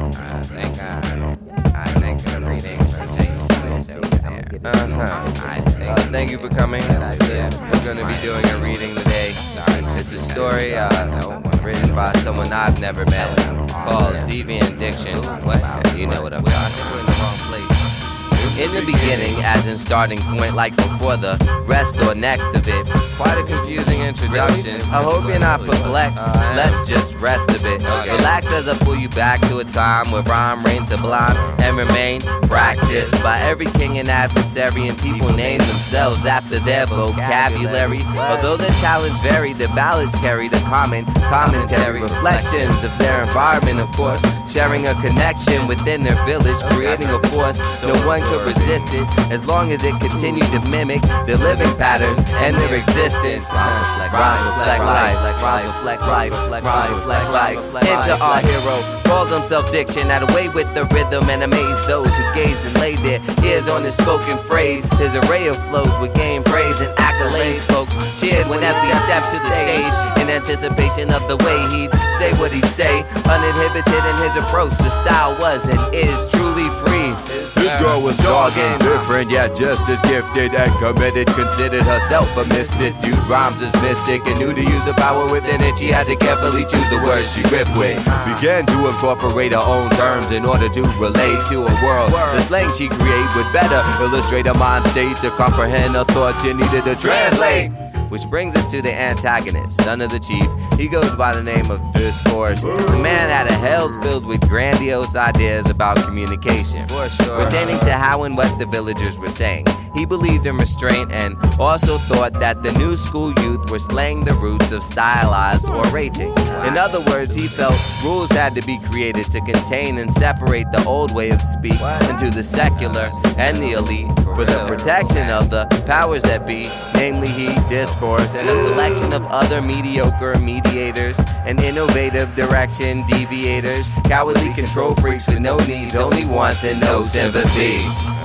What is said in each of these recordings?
Thank you for coming. We're going to be doing a reading today. It's a story written by someone I've never met called Deviant Diction. What? You know what I'm talking about. In the beginning, as in starting point, like before the rest or next of it. Quite a confusing introduction. I hope you're not perplexed. Let's just rest a bit. Relax as I pull you back to a time where rhyme reigned sublime and remain practiced by every king and adversary, and people name themselves after their vocabulary. Although their talents vary, their ballads carry the commentary, reflections of their environment, of course, sharing a connection within their village, creating a force no one could resist it, as long as it continued to mimic their living patterns and their existence. Rhymes reflect life, rhymes reflect life, rhymes reflect life. Enter our hero, called himself Diction, had away with the rhythm and amazed those who gazed and laid their ears on his spoken phrase. His array of flows would gain praise and accolades. Folks cheered whenever he stepped to the stage in anticipation of the way he'd say what he'd say, uninhibited in his approach. The style was and is truly free. This girl was dogging, different yet just as gifted and committed. Considered herself a misfit, viewed rhymes as mystic, and knew to use the power within it. She had to carefully choose the words she ripped with. Began to incorporate her own terms in order to relate to a world. The slang she create would better illustrate her mind state to comprehend her thoughts she needed to translate. Which brings us to the antagonist, son of the chief. He goes by the name of Discourse. The man had a hell filled with grandiose ideas about communication, pertaining to how and what the villagers were saying. He believed in restraint and also thought that the new school youth were slaying the roots of stylized orating. In other words, he felt rules had to be created to contain and separate the old way of speech into the secular and the elite for the protection of the powers that be, namely he, Discourse, and a collection of other mediocre mediators and innovative direction deviators, cowardly control freaks with no needs, only wants and no sympathy.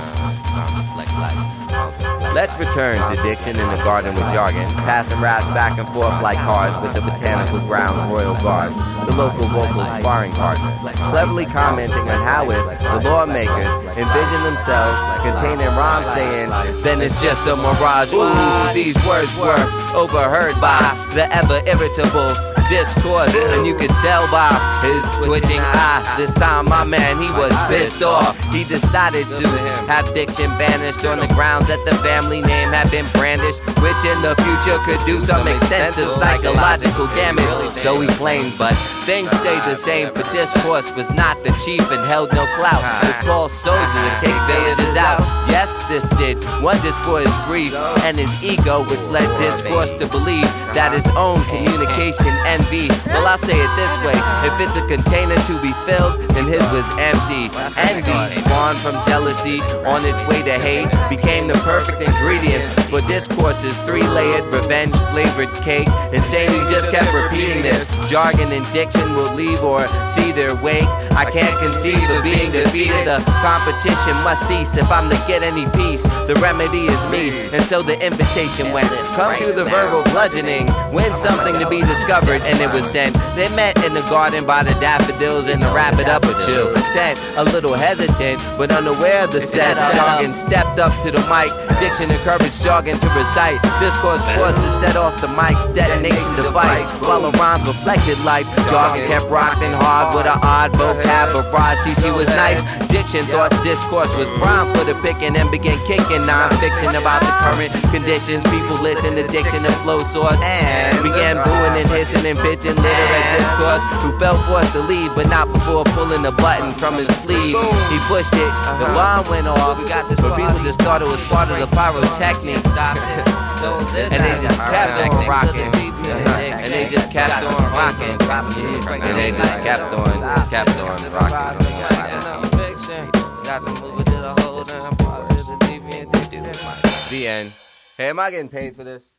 Let's return to Diction in the garden with jargon, passing raps back and forth like cards with the Botanical Grounds Royal Guards, the local vocal sparring partners, cleverly commenting on how if the lawmakers envision themselves containing rhymes saying, then it's just a mirage. Ooh, these words were overheard by the ever-irritable Discourse, and you could tell by his twitching eye. This time, my man, he was pissed off. He decided to have Diction banished on the grounds that the family name had been brandished, which in the future could do some extensive psychological damage. So he claimed, but things stayed the same. For Discourse was not the chief and held no clout. To call soldiers and take villages out. Yes, this did wonders for his grief and his ego, which led Discourse to believe that his own communication envy. Well, I'll say it this way: if it's a container to be filled, then his was empty. Envy, spawned from jealousy, on its way to hate, became the perfect ingredient for Discourse's three-layered revenge-flavored cake. Insane, he just kept repeating this. Jargon and diction will leave or see their wake. I can't conceive of being defeated. The competition must cease if I'm to get any peace. The remedy is me, and so the invitation went. Come to the verbal bludgeoning, win something to be discovered, and it was sent. They met in the garden by the daffodils, and to wrap it up a chill tent. A little hesitant, but unaware of the set. Jargon stepped up to the mic. Diction encouraged Jargon to recite. Discourse forced to set off the mic's detonation device. While the rhymes reflected life, Jargon kept rocking hard with an odd vocab barrage. She was nice. Diction thought Discourse was prime for the picking and began kicking non-fiction about the current conditions. People listen to Diction and flow source and began booing and hissing and bitching litter at Discourse, who felt forced to leave, but not before pulling the button from his sleeve. He pushed it, the bomb went off, but people just thought it was part of the pyrotechnics. And they just kept on rocking. And they just kept on rocking. And they just kept on rocking. The end. Hey, am I getting paid for this?